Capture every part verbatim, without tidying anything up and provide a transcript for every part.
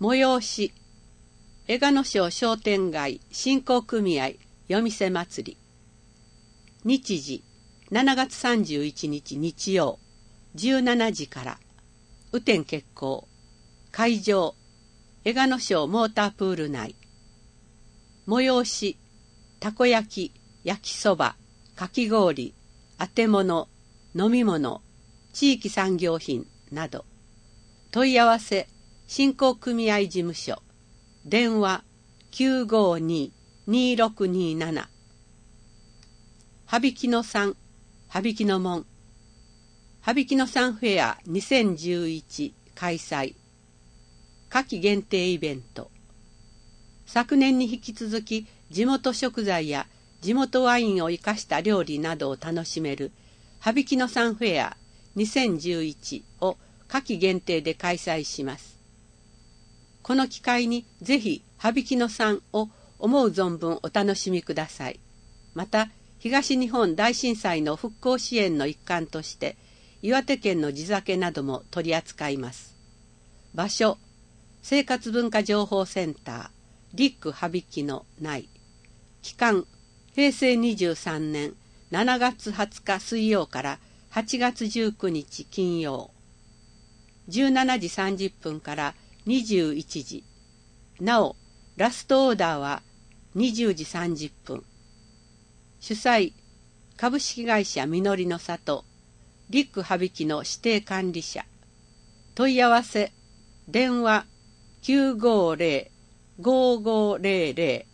催し江鹿商商店街振興組合夜店祭り。日時しちがつさんじゅういちにち日曜じゅうしちじから雨天決行。会場江鹿商モータープール内。催したこ焼き、焼きそば、かき氷、あて物、飲み物、地域産業品など。問い合わせ振興組合事務所電話 きゅうごに にーろくにーなな。羽曳野さん羽曳野門羽曳野さんフェアにせんじゅういち開催。夏季限定イベント。昨年に引き続き地元食材や地元ワインを生かした料理などを楽しめる羽曳野さんフェアにせんじゅういちを夏季限定で開催します。この機会にぜひ羽曳野さんを思う存分お楽しみください。また東日本大震災の復興支援の一環として岩手県の地酒なども取り扱います。場所生活文化情報センターリック羽曳野内。期間へいせいにじゅうさんねんしちがつはつか水曜からはちがつじゅうくにち金曜。じゅうしちじさんじゅっぷんからにじゅういちじ。なおラストオーダーはにじゅうじさんじゅっぷん。主催株式会社みのりの里リック羽曳野指定管理者。問い合わせ電話 きゅうごぜろ ごーごーぜろぜろ。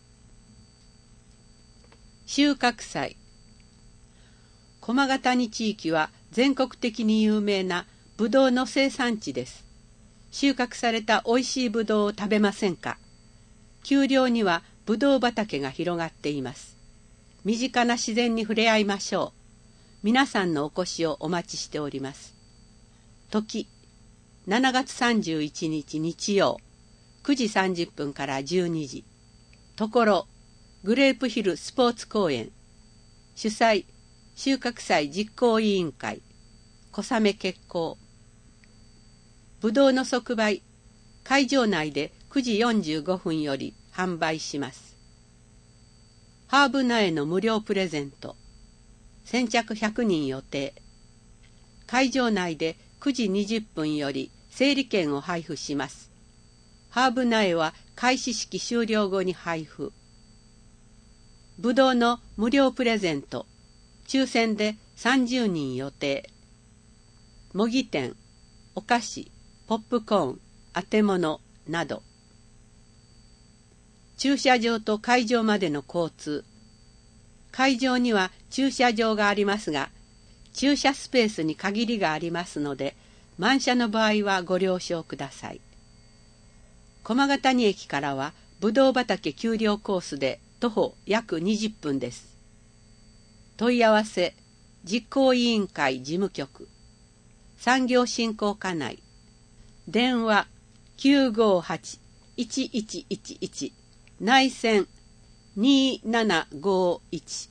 収穫祭。駒ヶ谷地域は全国的に有名なぶどうの生産地です。収穫されたおいしいぶどうを食べませんか。丘陵にはぶどう畑が広がっています。身近な自然に触れ合いましょう。皆さんのお越しをお待ちしております。時しちがつさんじゅういちにち日曜くじさんじゅっぷんからじゅうにじ。ところグレープヒルスポーツ公園。主催収穫祭実行委員会小雨決行。ぶどうの即売会場内でくじよんじゅうごふんより販売します。ハーブ苗の無料プレゼント。先着ひゃくにん予定。会場内でくじにじゅっぷんより整理券を配布します。ハーブ苗は開始式終了後に配布。ぶどうの無料プレゼント。抽選でさんじゅうにん予定。模擬店、お菓子、ポップコーン、あて物など。駐車場と会場までの交通。会場には駐車場がありますが、駐車スペースに限りがありますので、満車の場合はご了承ください。駒ヶ谷駅からはぶどう畑丘陵コースで徒歩約にじゅっぷんです。問い合わせ実行委員会事務局産業振興課内。電話 きゅうごはち いちいちいちいち 内線にーななごいち。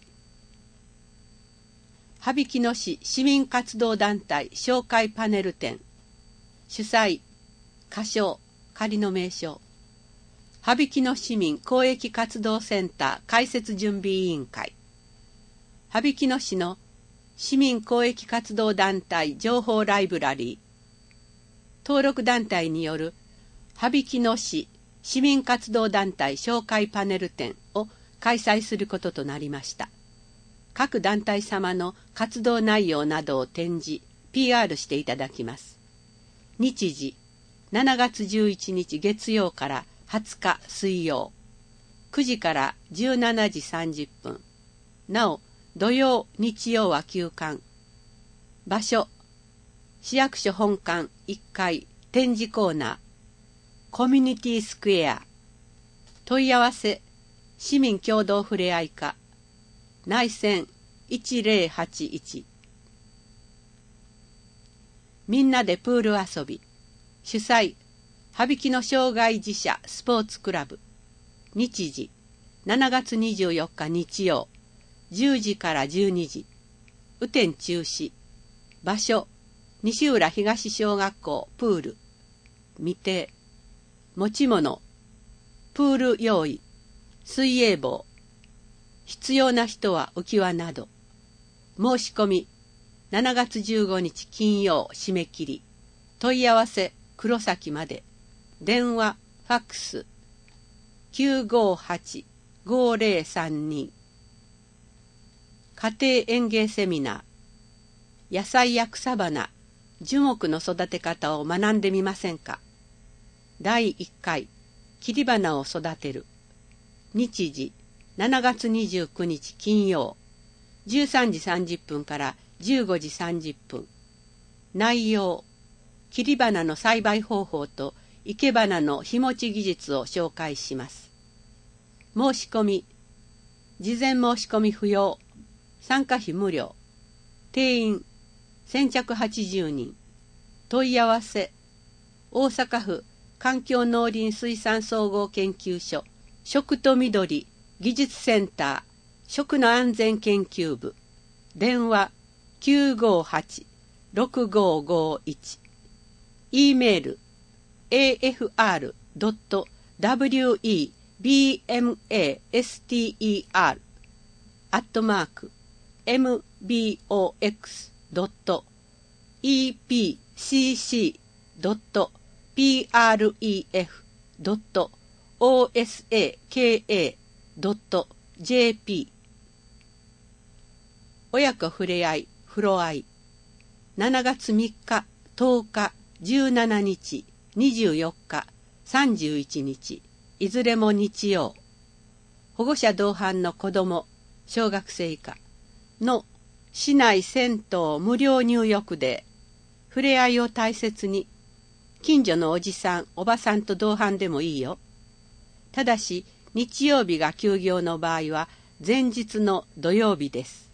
羽曳野市市民活動団体紹介パネル展。主催仮称仮の名称羽曳野市民公益活動センター開設準備委員会。羽曳野市の市民公益活動団体情報ライブラリー。登録団体による羽曳野市市民活動団体紹介パネル展を開催することとなりました。各団体様の活動内容などを展示 ピーアール していただきます。日時しちがつじゅういちにち月曜からはつか水曜くじからじゅうしちじさんじゅっぷん。なお土曜日曜は休館。場所市役所本館いっかい展示コーナーコミュニティスクエア。問い合わせ市民共同ふれあい課内線いちぜろはちいち。みんなでプール遊び。主催羽曳野障害児者スポーツクラブ。日時しちがつにじゅうよっか日曜じゅうじからじゅうにじ。雨天中止。場所西浦東小学校プール未定。 持ち物、プール用意、水泳帽、必要な人は浮き輪など。申し込み、しちがつじゅうごにち金曜締め切り。問い合わせ、黒崎まで。電話、ファックス、きゅうごはち、ごぜろさんに。家庭園芸セミナー。野菜や草花、樹木の育て方を学んでみませんか。だいいっかい、切り花を育てる。日時、しちがつにじゅうくにち金曜、じゅうさんじさんじゅっぷんからじゅうごじさんじゅっぷん。内容、切り花の栽培方法と生け花の日持ち技術を紹介します。申し込み、事前申し込み不要、参加費無料、定員先着はちじゅうにん。問い合わせ、大阪府環境農林水産総合研究所食と緑技術センター食の安全研究部。電話きゅうごはち、ろくごごいち。E メール エーエフアールドットダブリューイービーエムエーエスティーイーアール アットマーク エムビーオーエックスドットイーピーシーシードットピーアールイーエフドットオーエスエーケーエードットジェーピー。 親子ふれあい風呂あい。しちがつみっか、とおか、じゅうしちにち、にじゅうよっか、さんじゅういちにち、いずれも日曜。保護者同伴の子ども、小学生以下の市内銭湯無料入浴で、ふれあいを大切に。近所のおじさん、おばさんと同伴でもいいよ。ただし、日曜日が休業の場合は、前日の土曜日です。